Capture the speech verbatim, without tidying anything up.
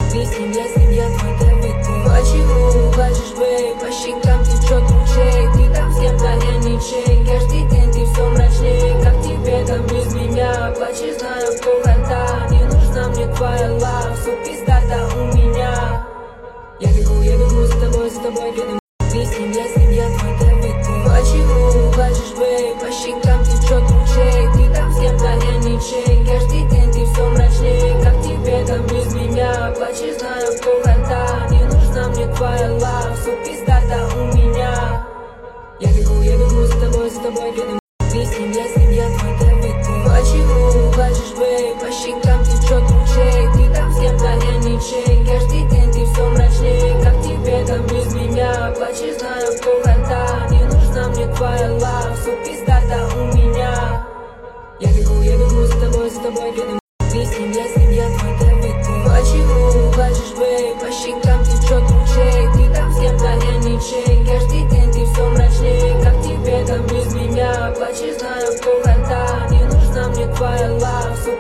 Объясни, если я твой Дэвид, почему плачешь, бэй? По щекам течет ручей, ты там с кем-то, я ничей. Каждый день ты все мрачней, как тебе там без меня? Плачешь, знаю, кто хода, не нужна мне твоя лав, все пиздата у меня. Я бегу, я бегу за тобой, за тобой бегу. Объясни, если я твой Дэвид, почему плачешь, бэй? По щекам течет ручей, ты там с кем-то, я ничей. Каждый день ты все мрачней, как тебе там без меня? Плачешь, знаю, кто хода, не нужна мне твоя лав, все пиздата у меня. Я бегу, я бегу за тобой, за тобой бегу. Объясни, если я твой Дэвид, почему плачешь, бэй? По щекам течет ручей, ты там с кем-то, я ничей. Каждый день ты все мрачней, как тебе там без меня? Плачешь, знаю, кто хода, не нужна мне твоя лав, все пиздата у меня. Я бегу, я бегу за тобой, за тобой бегу. Объясни, если я твой Дэвид, почему плачешь, бэй? По щекам течет ручей, ты там с кем-то, я ничей. Каждый день ты все мрачней, как тебе там без меня? Плачешь, знаю, кто хода, не нужна мне твоя лав, все